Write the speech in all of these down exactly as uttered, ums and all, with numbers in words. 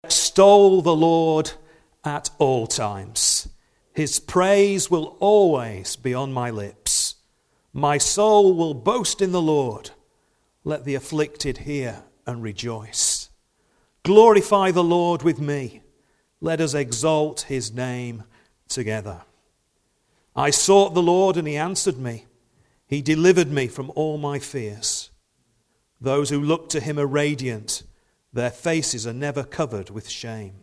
Extol the Lord at all times. His praise will always be on my lips. My soul will boast in the Lord. Let the afflicted hear and rejoice. Glorify the Lord with me. Let us exalt his name together. I sought the Lord and he answered me. He delivered me from all my fears. Those who look to him are radiant. Their faces are never covered with shame.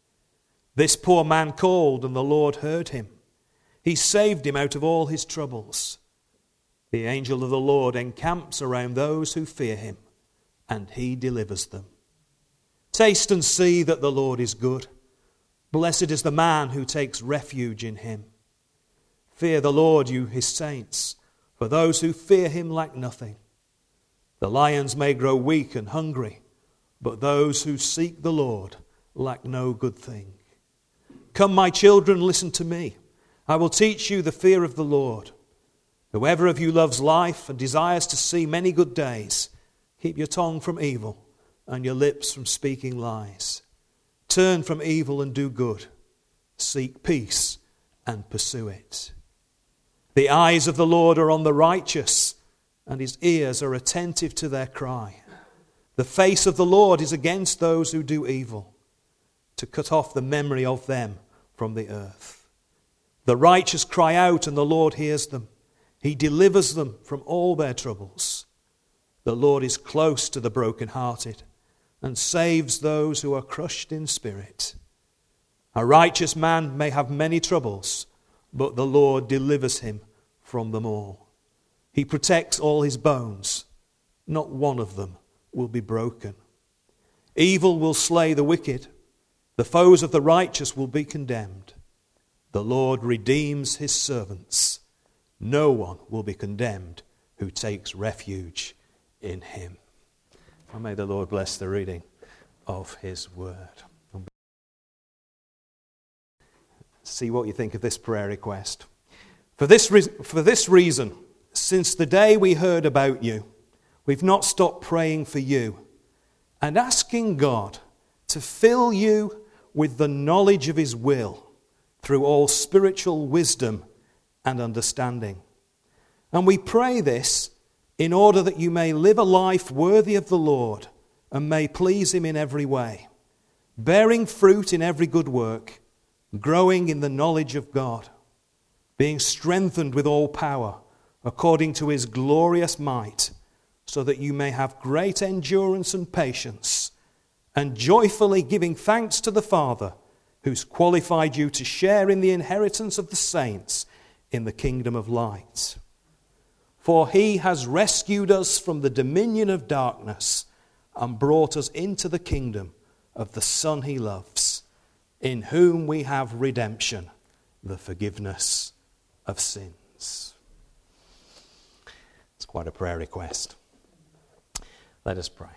This poor man called and the Lord heard him. He saved him out of all his troubles. The angel of the Lord encamps around those who fear him, and he delivers them. Taste and see that the Lord is good. Blessed is the man who takes refuge in him. Fear the Lord, you his saints, for those who fear him lack nothing. The lions may grow weak and hungry, but those who seek the Lord lack no good thing. Come, my children, listen to me. I will teach you the fear of the Lord. Whoever of you loves life and desires to see many good days, keep your tongue from evil and your lips from speaking lies. Turn from evil and do good. Seek peace and pursue it. The eyes of the Lord are on the righteous, and his ears are attentive to their cry. The face of the Lord is against those who do evil, to cut off the memory of them from the earth. The righteous cry out, and the Lord hears them. He delivers them from all their troubles. The Lord is close to the brokenhearted and saves those who are crushed in spirit. A righteous man may have many troubles, but the Lord delivers him from them all. He protects all his bones. Not one of them will be broken. Evil will slay the wicked. The foes of the righteous will be condemned. The Lord redeems his servants. No one will be condemned who takes refuge in him. And may the Lord bless the reading of his word. See what you think of this prayer request. For this, re- for this reason, since the day we heard about you, we've not stopped praying for you and asking God to fill you with the knowledge of his will through all spiritual wisdom and understanding. And we pray this in order that you may live a life worthy of the Lord and may please him in every way, bearing fruit in every good work, growing in the knowledge of God, being strengthened with all power according to his glorious might, so that you may have great endurance and patience, and joyfully giving thanks to the Father, who's qualified you to share in the inheritance of the saints in the kingdom of light. For he has rescued us from the dominion of darkness and brought us into the kingdom of the Son he loves, in whom we have redemption, the forgiveness of sins. It's quite a prayer request. Let us pray.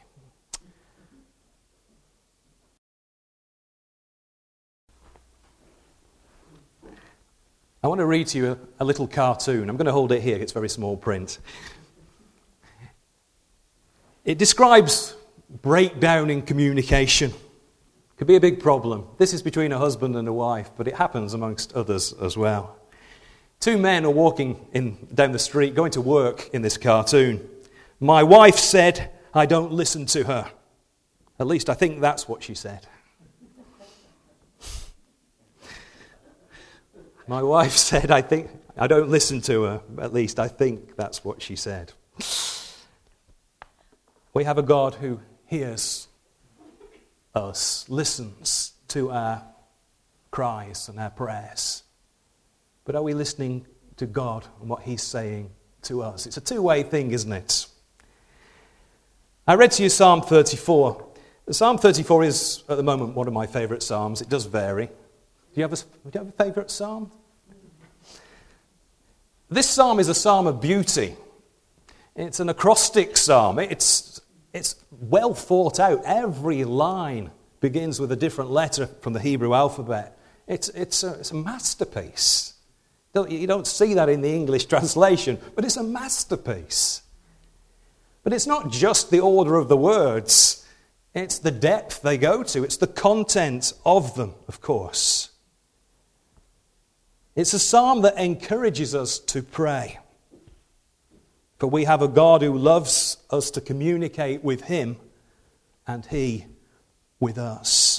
I want to read to you a, a little cartoon. I'm going to hold it here. It's very small print. It describes breakdown in communication. Could be a big problem. This is between a husband and a wife, but it happens amongst others as well. Two men are walking in, down the street, going to work in this cartoon. My wife said, I don't listen to her. At least I think that's what she said. My wife said, I think, I don't listen to her. At least I think that's what she said. We have a God who hears us, listens to our cries and our prayers. But are we listening to God and what he's saying to us? It's a two-way thing, isn't it? I read to you Psalm thirty-four. Psalm thirty-four is, at the moment, one of my favourite psalms. It does vary. Do you have a, do you have a favourite psalm? This psalm is a psalm of beauty. It's an acrostic psalm. It's, it's well thought out. Every line begins with a different letter from the Hebrew alphabet. It's, it's, a, it's a masterpiece. You don't see that in the English translation, but it's a masterpiece. But it's not just the order of the words. It's the depth they go to. It's the content of them, of course. It's a psalm that encourages us to pray. For we have a God who loves us to communicate with him and he with us.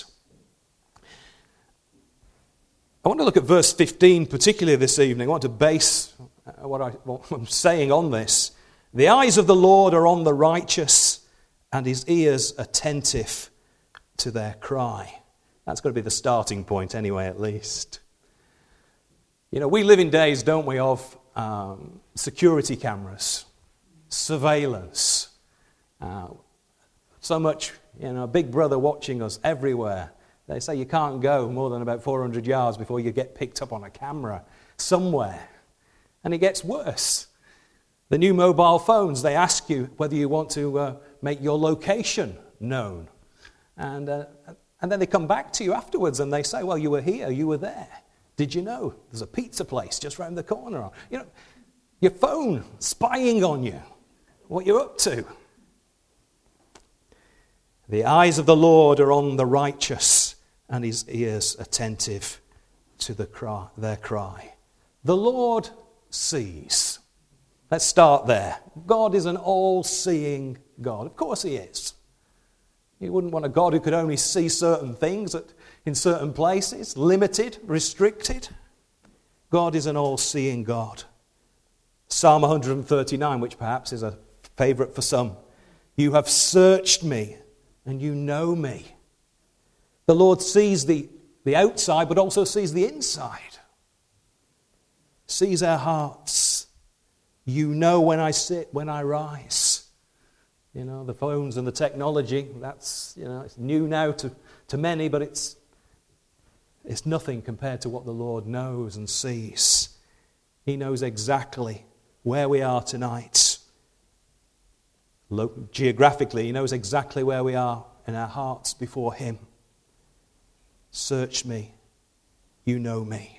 I want to look at verse fifteen particularly this evening. I want to base what, I, what I'm saying on this. The eyes of the Lord are on the righteous, and his ears attentive to their cry. That's got to be the starting point anyway, at least. You know, we live in days, don't we, of um, security cameras, surveillance. Uh, so much, you know, Big Brother watching us everywhere. They say you can't go more than about four hundred yards before you get picked up on a camera somewhere. And it gets worse. The new mobile phones, they ask you whether you want to uh, make your location known. And, uh, and then they come back to you afterwards and they say, well, you were here, you were there. Did you know there's a pizza place just round the corner? You know, your phone spying on you, what you're up to. The eyes of the Lord are on the righteous, and his ears attentive to the cry, their cry. The Lord sees. Let's start there. God is an all-seeing God. Of course he is. You wouldn't want a God who could only see certain things at, in certain places, limited, restricted. God is an all-seeing God. Psalm one thirty-nine, which perhaps is a favourite for some. You have searched me, and you know me. The Lord sees the, the outside, but also sees the inside. Sees our hearts. You know when I sit, when I rise. You know, the phones and the technology, that's, you know, it's new now to, to many, but it's, it's nothing compared to what the Lord knows and sees. He knows exactly where we are tonight. Lo- geographically, he knows exactly where we are in our hearts before him. Search me, you know me.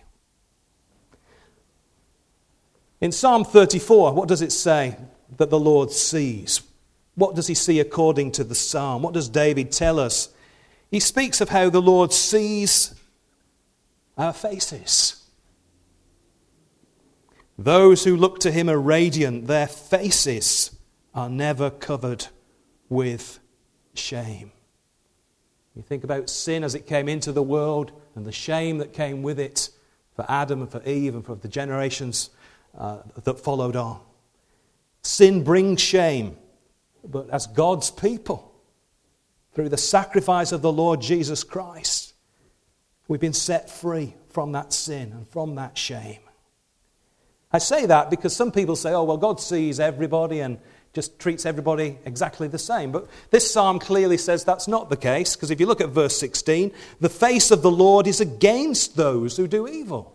In Psalm thirty-four, what does it say that the Lord sees? What does he see according to the psalm? What does David tell us? He speaks of how the Lord sees our faces. Those who look to him are radiant. Their faces are never covered with shame. You think about sin as it came into the world and the shame that came with it for Adam and for Eve and for the generations uh, that followed on. Sin brings shame, but as God's people, through the sacrifice of the Lord Jesus Christ, we've been set free from that sin and from that shame. I say that because some people say, oh, well, God sees everybody and just treats everybody exactly the same. But this psalm clearly says that's not the case, because if you look at verse sixteen, the face of the Lord is against those who do evil,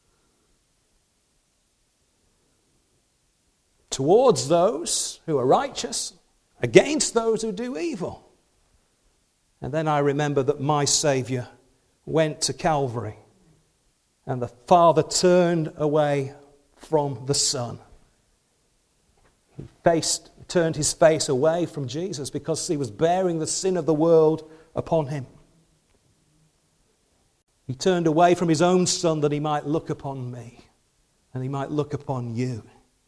towards those who are righteous, against those who do evil. And then I remember that my Saviour went to Calvary, and the Father turned away from the Son. He faced, turned his face away from Jesus because he was bearing the sin of the world upon him. He turned away from his own Son that he might look upon me and he might look upon you.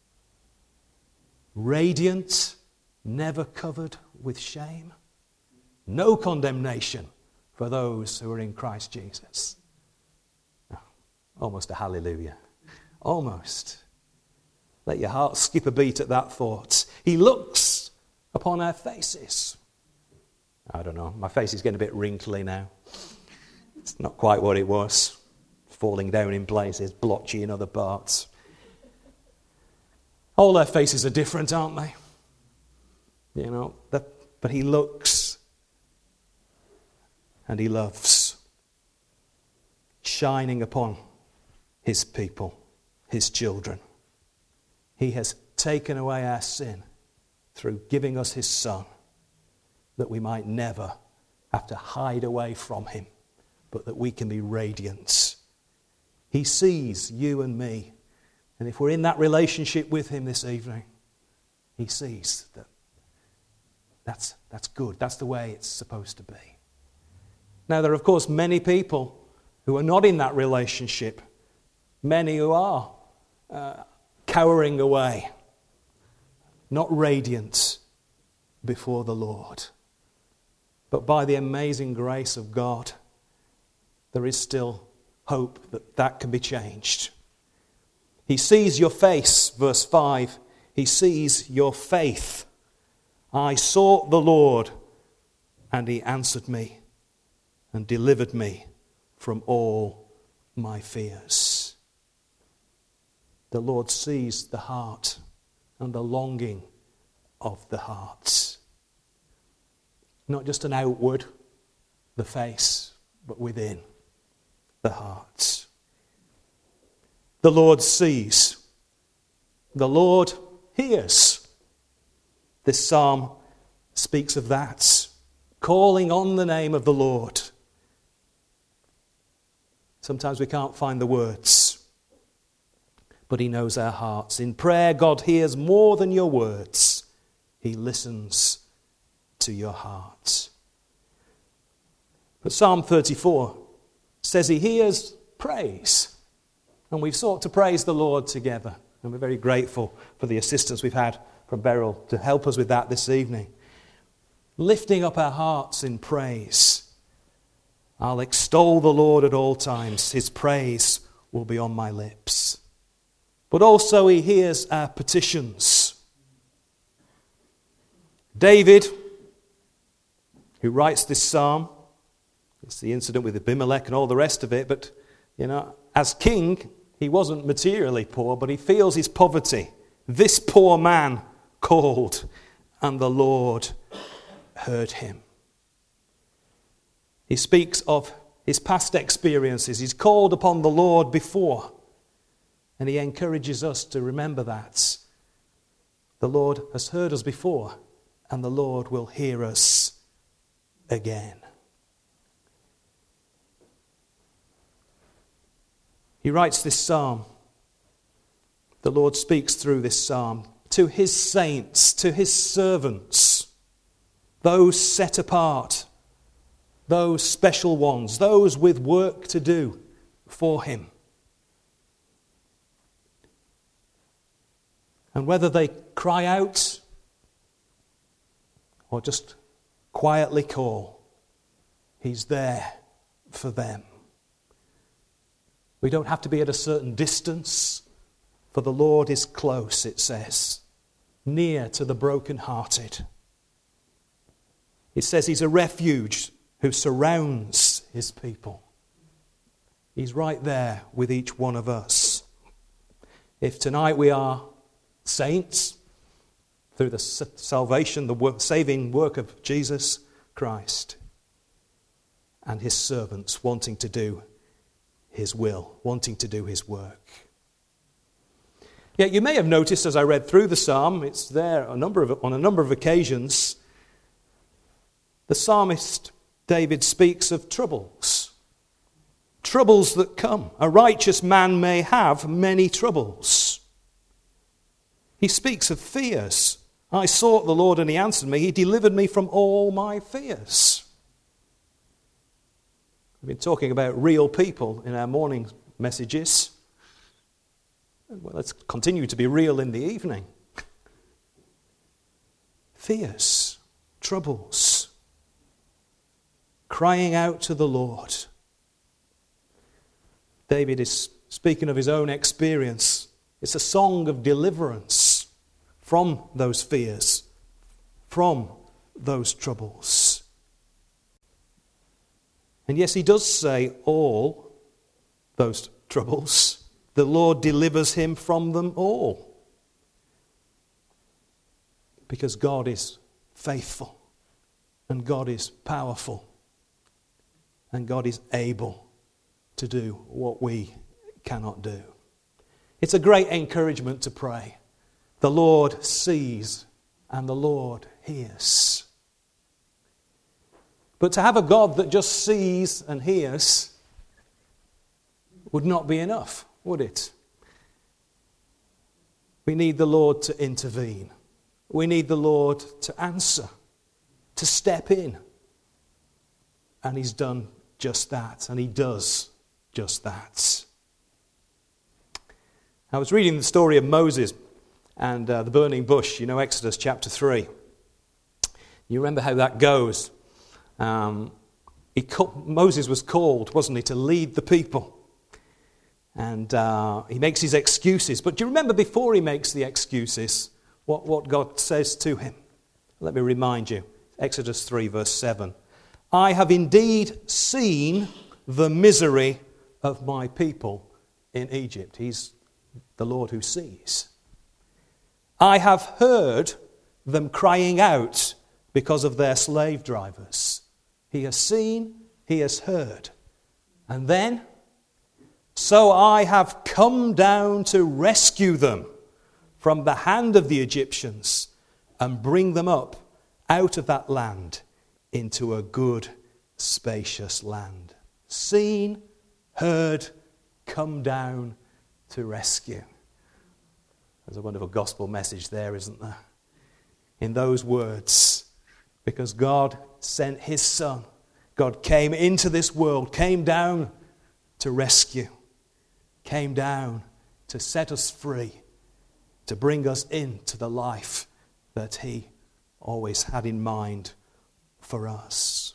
Radiant, never covered with shame. No condemnation for those who are in Christ Jesus. Oh, almost a hallelujah. Almost. Let your heart skip a beat at that thought. He looks upon our faces. I don't know. My face is getting a bit wrinkly now. It's not quite what it was. Falling down in places, blotchy in other parts. All our faces are different, aren't they? You know, that, but he looks and he loves, shining upon his people, his children. He has taken away our sin through giving us his Son, that we might never have to hide away from him, but that we can be radiant. He sees you and me. And if we're in that relationship with him this evening, he sees that that's, That's good. That's the way it's supposed to be. Now, there are, of course, many people who are not in that relationship. Many who are uh, cowering away, not radiant before the Lord. But by the amazing grace of God, there is still hope that that can be changed. He sees your face, verse five. He sees your faith. I sought the Lord, and he answered me and delivered me from all my fears. The Lord sees the heart and the longing of the heart. Not just an outward, the face, but within the heart. The Lord sees. The Lord hears. This psalm speaks of that, calling on the name of the Lord. Sometimes we can't find the words, but he knows our hearts. In prayer, God hears more than your words. He listens to your heart. But Psalm thirty-four says he hears praise. And we've sought to praise the Lord together. And we're very grateful for the assistance we've had from Beryl to help us with that this evening. Lifting up our hearts in praise. I'll extol the Lord at all times. His praise will be on my lips. But also he hears our petitions. David, who writes this psalm, it's the incident with Abimelech and all the rest of it, but, you know, as king, he wasn't materially poor, but he feels his poverty. This poor man called, and the Lord heard him. He speaks of his past experiences. He's called upon the Lord before, and he encourages us to remember that. The Lord has heard us before, and the Lord will hear us again. He writes this psalm. The Lord speaks through this psalm to his saints, to his servants, those set apart, those special ones, those with work to do for him. And whether they cry out or just quietly call, he's there for them. We don't have to be at a certain distance, for the Lord is close, it says, near to the brokenhearted. It says he's a refuge who surrounds his people. He's right there with each one of us. If tonight we are saints, through the salvation, the work, saving work of Jesus Christ, and his servants wanting to do his will, wanting to do his work. Yet you may have noticed as I read through the psalm, it's there a number of, on a number of occasions, the psalmist David speaks of troubles. Troubles that come. A righteous man may have many troubles. He speaks of fears. I sought the Lord and he answered me. He delivered me from all my fears. We've been talking about real people in our morning messages. Well, let's continue to be real in the evening. Fears, troubles, crying out to the Lord. David is speaking of his own experience. It's a song of deliverance from those fears, from those troubles. And yes, he does say all those troubles. The Lord delivers him from them all. Because God is faithful, and God is powerful, and God is able to do what we cannot do. It's a great encouragement to pray. The Lord sees and the Lord hears. But to have a God that just sees and hears would not be enough, would it? We need the Lord to intervene. We need the Lord to answer, to step in. And he's done just that, and he does just that. I was reading the story of Moses and uh, the burning bush, you know, Exodus chapter three. You remember how that goes. Um, he co- Moses was called, wasn't he, to lead the people. And uh, he makes his excuses. But do you remember before he makes the excuses, what, what God says to him? Let me remind you. Exodus three, verse seven. I have indeed seen the misery of my people in Egypt. He's the Lord who sees. I have heard them crying out because of their slave drivers. He has seen, he has heard. And then, so I have come down to rescue them from the hand of the Egyptians and bring them up out of that land into a good, spacious land. Seen, heard, come down to rescue. There's a wonderful gospel message there, isn't there? In those words, because God sent his Son. God came into this world, came down to rescue, came down to set us free, to bring us into the life that he always had in mind for us.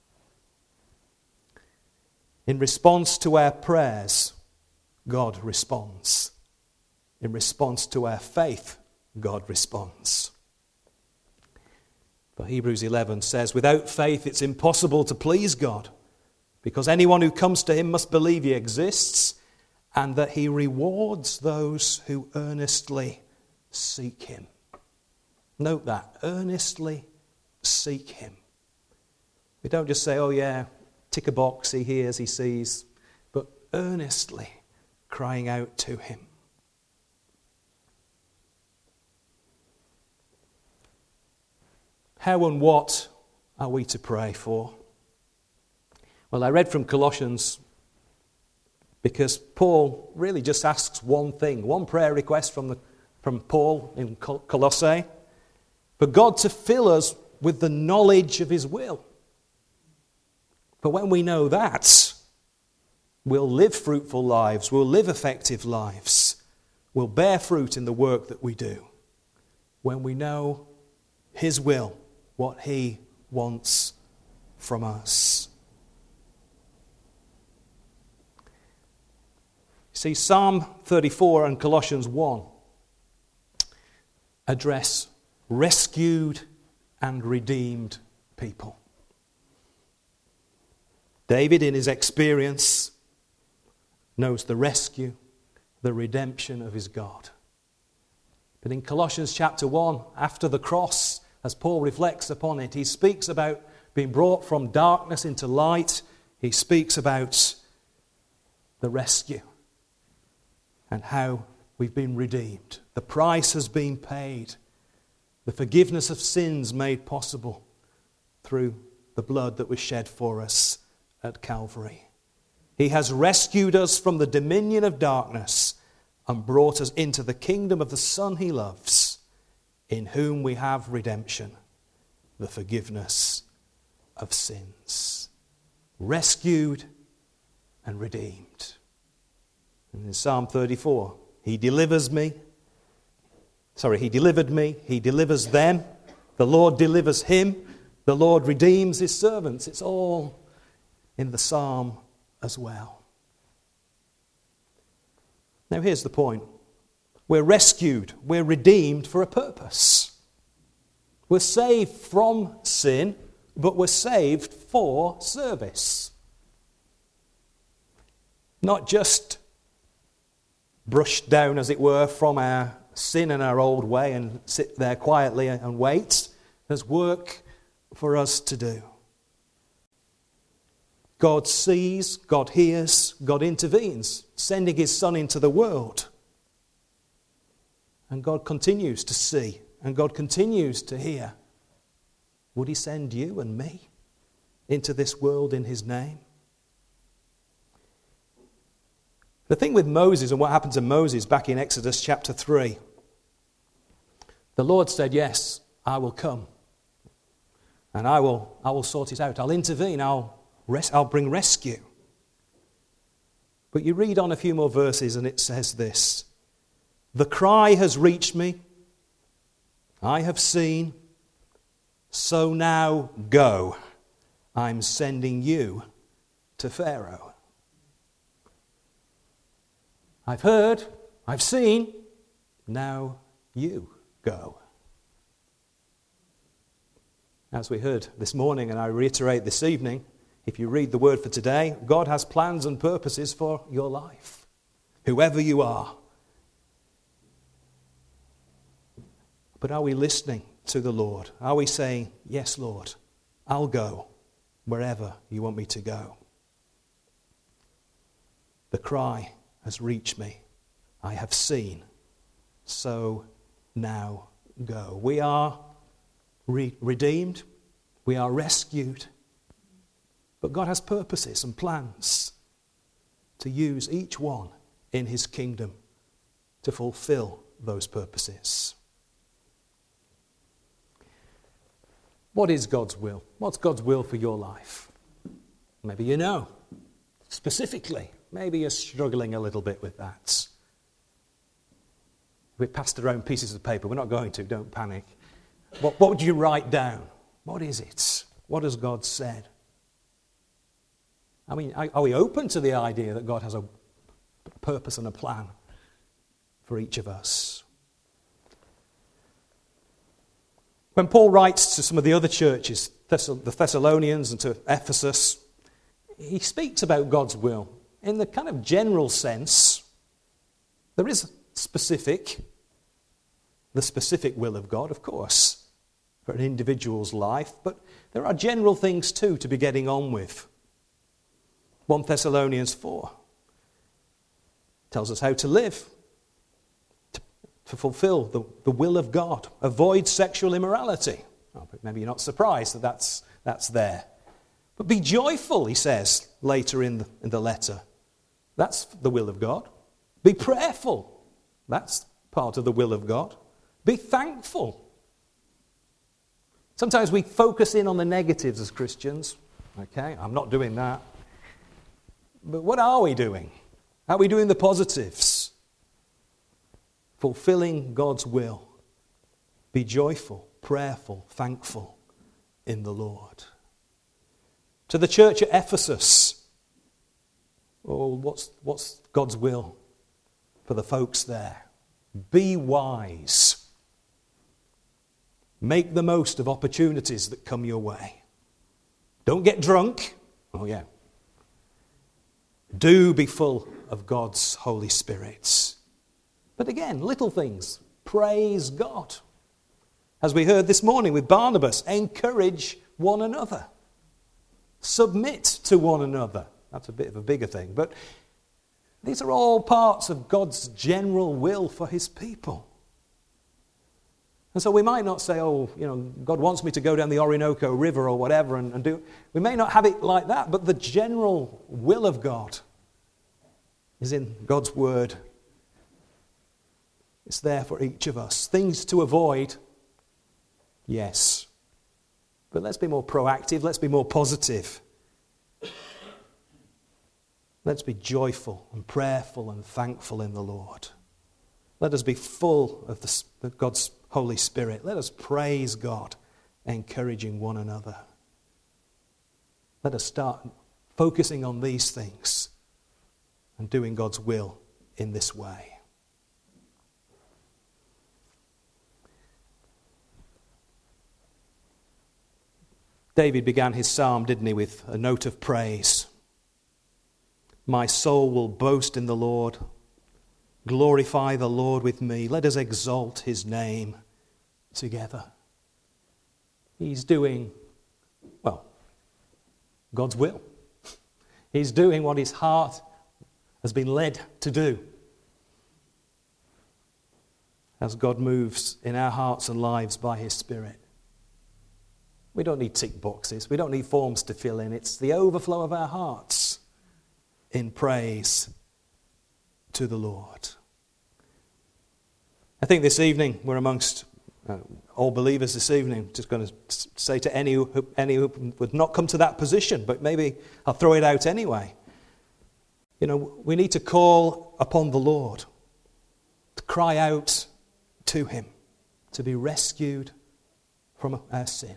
In response to our prayers, God responds. In response to our faith, God responds. For Hebrews eleven says, without faith it's impossible to please God, because anyone who comes to him must believe he exists and that he rewards those who earnestly seek him. Note that, earnestly seek him. We don't just say, oh yeah, tick a box, he hears, he sees, but earnestly crying out to him. How and what are we to pray for? Well, I read from Colossians because Paul really just asks one thing, one prayer request from the from Paul in Colossae, for God to fill us with the knowledge of his will. But when we know that, we'll live fruitful lives, we'll live effective lives, we'll bear fruit in the work that we do. When we know his will, what he wants from us. See, Psalm thirty-four and Colossians one address rescued and redeemed people. David, in his experience, knows the rescue, the redemption of his God. But in Colossians chapter one, after the cross, as Paul reflects upon it, he speaks about being brought from darkness into light. He speaks about the rescue and how we've been redeemed. The price has been paid. The forgiveness of sins made possible through the blood that was shed for us at Calvary. He has rescued us from the dominion of darkness and brought us into the kingdom of the Son he loves, in whom we have redemption, the forgiveness of sins. Rescued and redeemed. And in Psalm thirty-four, he delivers me. Sorry, he delivered me. He delivers them. The Lord delivers him. The Lord redeems his servants. It's all in the psalm as well. Now here's the point. We're rescued, we're redeemed for a purpose. We're saved from sin, but we're saved for service. Not just brushed down, as it were, from our sin and our old way and sit there quietly and wait. There's work for us to do. God sees, God hears, God intervenes, sending his Son into the world. And God continues to see, and God continues to hear. Would he send you and me into this world in his name? The thing with Moses and what happened to Moses back in Exodus chapter three, the Lord said, yes, I will come. And I will, I will sort it out. I'll intervene. I'll, res- I'll bring rescue. But you read on a few more verses and it says this. The cry has reached me. I have seen. So now go. I'm sending you to Pharaoh. I've heard. I've seen. Now you go. As we heard this morning, and I reiterate this evening, if you read the word for today, God has plans and purposes for your life, whoever you are. But are we listening to the Lord? Are we saying, yes, Lord, I'll go wherever you want me to go? The cry has reached me. I have seen. So now go. We are Re- redeemed, we are rescued, but God has purposes and plans to use each one in his kingdom to fulfill those purposes. What is God's will? What's God's will for your life? Maybe you know specifically. Maybe you're struggling a little bit with that. We passed around pieces of paper. We're not going to, don't panic. What, what would you write down? What is it? What has God said? I mean, are we open to the idea that God has a purpose and a plan for each of us? When Paul writes to some of the other churches, the Thessalonians and to Ephesus, he speaks about God's will in the kind of general sense. There is specific, the specific will of God, of course, for an individual's life, but there are general things too to be getting on with. First Thessalonians four tells us how to live, to, to fulfill the, the will of God. Avoid sexual immorality. Oh, but maybe you're not surprised that that's, that's there. But be joyful, he says later in the, in the letter. That's the will of God. Be prayerful. That's part of the will of God. Be thankful. Sometimes we focus in on the negatives as Christians. Okay, I'm not doing that. But what are we doing? Are we doing the positives? Fulfilling God's will. Be joyful, prayerful, thankful in the Lord. To the church at Ephesus, oh, what's, what's God's will for the folks there? Be wise. Make the most of opportunities that come your way. Don't get drunk. Oh, yeah. Do be full of God's Holy Spirit. But again, little things. Praise God. As we heard this morning with Barnabas, encourage one another. Submit to one another. That's a bit of a bigger thing. But these are all parts of God's general will for his people. And so we might not say, oh, you know, God wants me to go down the Orinoco River or whatever and, and do... We may not have it like that, but the general will of God is in God's word. It's there for each of us. Things to avoid, yes. But let's be more proactive. Let's be more positive. Let's be joyful and prayerful and thankful in the Lord. Let us be full of the, God's Holy Spirit. Let us praise God, encouraging one another. Let us start focusing on these things and doing God's will in this way. David began his psalm, didn't he, with a note of praise. My soul will boast in the Lord. Glorify the Lord with me. Let us exalt his name together. He's doing, well, God's will. He's doing what his heart has been led to do. As God moves in our hearts and lives by his Spirit. We don't need tick boxes. We don't need forms to fill in. It's the overflow of our hearts in praise to the Lord. I think this evening we're amongst Uh, all believers this evening, just going to say to any who, any who would not come to that position, but maybe I'll throw it out anyway. You know, we need to call upon the Lord, to cry out to him, to be rescued from our sin.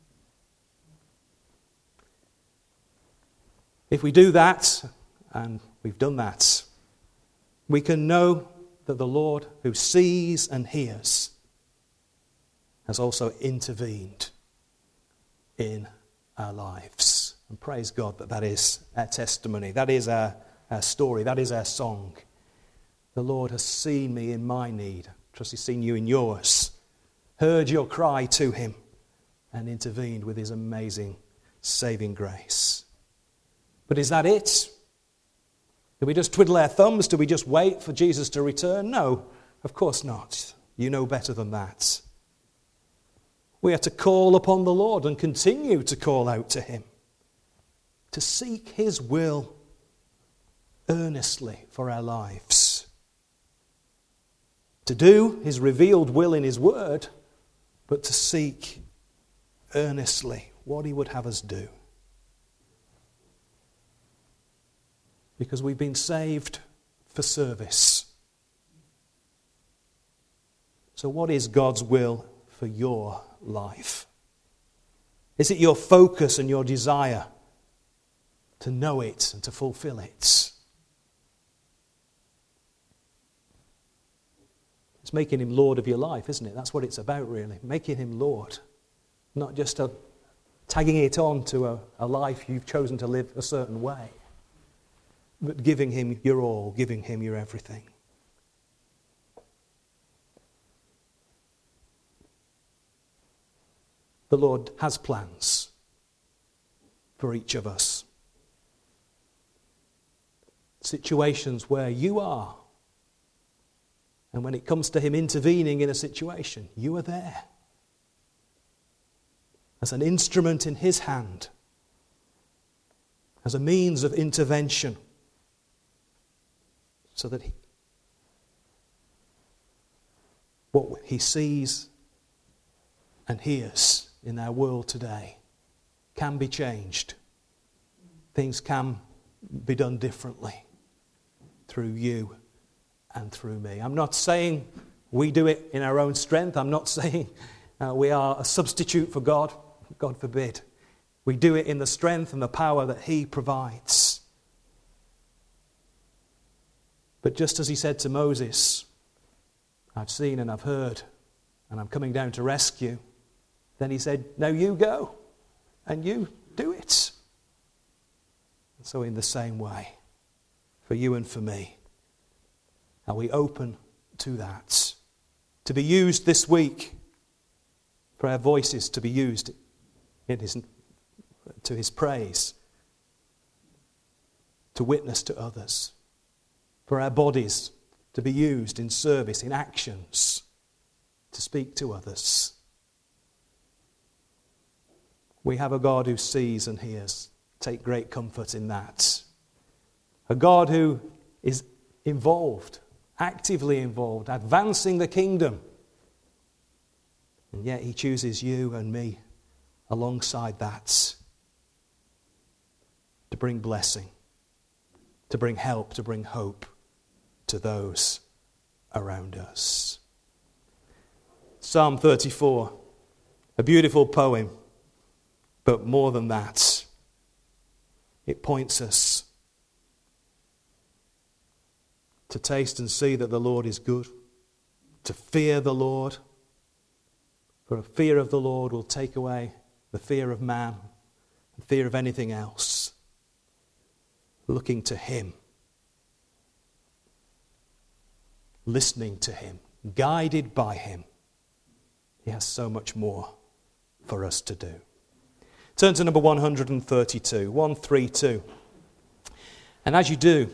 If we do that, and we've done that, we can know that the Lord who sees and hears has also intervened in our lives. And praise God that that is our testimony. That is our, our story. That is our song. The Lord has seen me in my need. I trust he's seen you in yours. Heard your cry to him and intervened with his amazing saving grace. But is that it? Do we just twiddle our thumbs? Do we just wait for Jesus to return? No, of course not. You know better than that. We are to call upon the Lord and continue to call out to him, to seek his will earnestly for our lives, to do his revealed will in his word, but to seek earnestly what he would have us do. Because we've been saved for service. So what is God's will for your life? Is it your focus and your desire to know it and to fulfill it? It's making him Lord of your life, isn't it? That's what it's about, really. Making him Lord. Not just a, tagging it on to a, a life you've chosen to live a certain way. But giving him your all, giving him your everything. The Lord has plans for each of us. Situations where you are. And when it comes to him intervening in a situation, you are there. As an instrument in his hand. As a means of intervention. So that he, what he sees and hears in our world today can be changed. Things can be done differently through you and through me. I'm not saying we do it in our own strength. I'm not saying uh, we are a substitute for God. God forbid. We do it in the strength and the power that he provides. But just as he said to Moses, I've seen and I've heard, and I'm coming down to rescue, then he said, now you go, and you do it. And so in the same way, for you and for me, are we open to that? To be used this week, for our voices to be used in his, to his praise, to witness to others. For our bodies to be used in service, in actions, to speak to others. We have a God who sees and hears. Take great comfort in that. A God who is involved, actively involved, advancing the kingdom. And yet he chooses you and me alongside that to bring blessing, to bring help, to bring hope to those around us. Psalm thirty-four, a beautiful poem, but more than that, it points us to taste and see that the Lord is good, to fear the Lord, for a fear of the Lord will take away the fear of man, the fear of anything else, looking to him, listening to him, guided by him. He has so much more for us to do. Turn to number one thirty-two, one thirty-two. And as you do,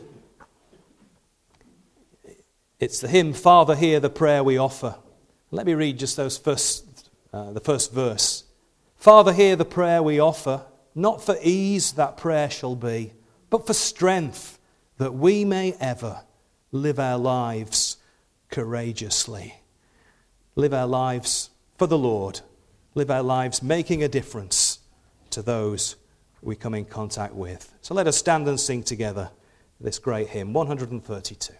it's the hymn, Father, hear the prayer we offer. Let me read just those first, uh, the first verse. Father, hear the prayer we offer, not for ease that prayer shall be, but for strength that we may ever live our lives courageously. Live our lives for the Lord, live our lives making a difference to those we come in contact with. So let us stand and sing together this great hymn, one thirty-two.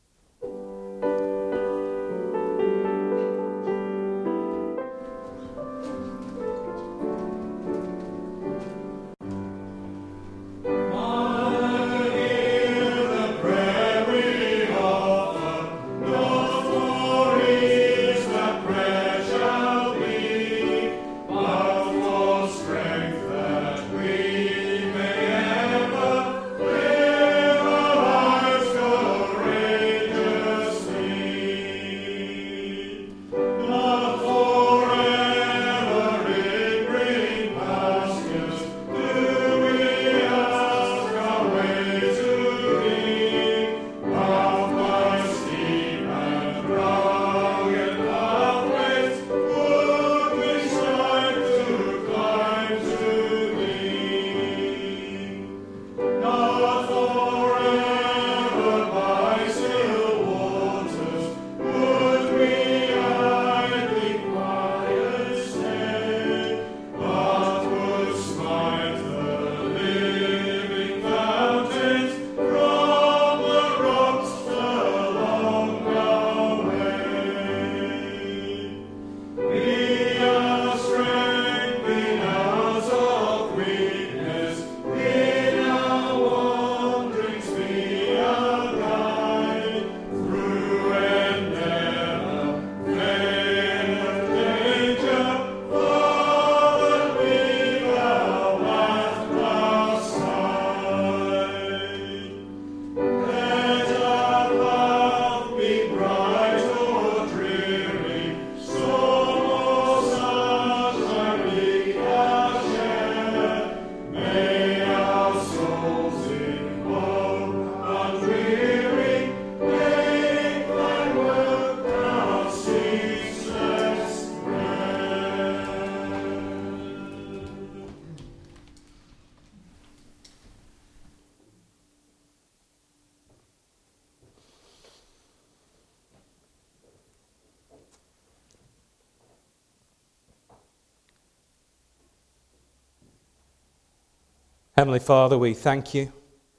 Heavenly Father, we thank you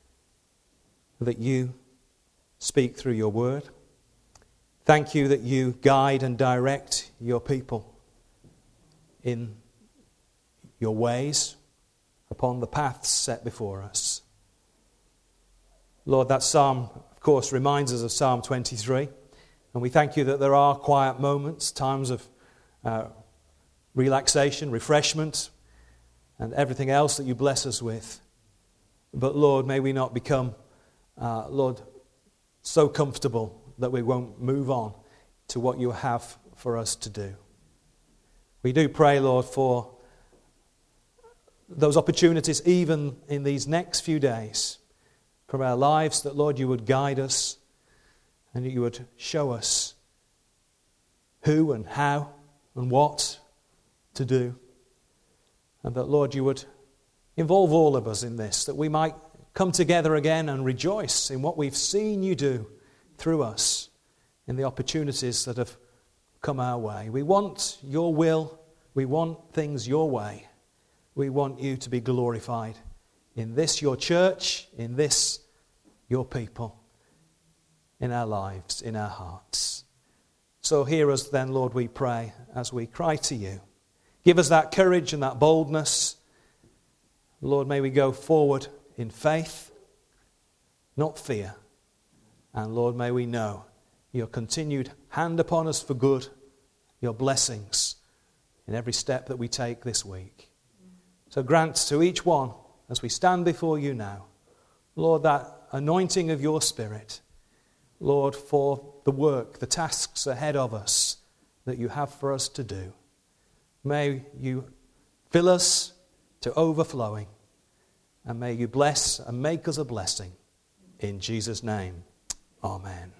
that you speak through your word. Thank you that you guide and direct your people in your ways upon the paths set before us. Lord, that psalm, of course, reminds us of Psalm twenty-three. And we thank you that there are quiet moments, times of uh, relaxation, refreshment, and everything else that you bless us with. But Lord, may we not become, uh, Lord, so comfortable that we won't move on to what you have for us to do. We do pray, Lord, for those opportunities even in these next few days from our lives, that, Lord, you would guide us and that you would show us who and how and what to do. And that, Lord, you would involve all of us in this, that we might come together again and rejoice in what we've seen you do through us in the opportunities that have come our way. We want your will. We want things your way. We want you to be glorified in this, your church, in this, your people, in our lives, in our hearts. So hear us then, Lord, we pray, as we cry to you. Give us that courage and that boldness. Lord, may we go forward in faith, not fear. And Lord, may we know your continued hand upon us for good, your blessings in every step that we take this week. So grant to each one, as we stand before you now, Lord, that anointing of your Spirit, Lord, for the work, the tasks ahead of us that you have for us to do. May you fill us to overflowing, and may you bless and make us a blessing. In Jesus' name, amen.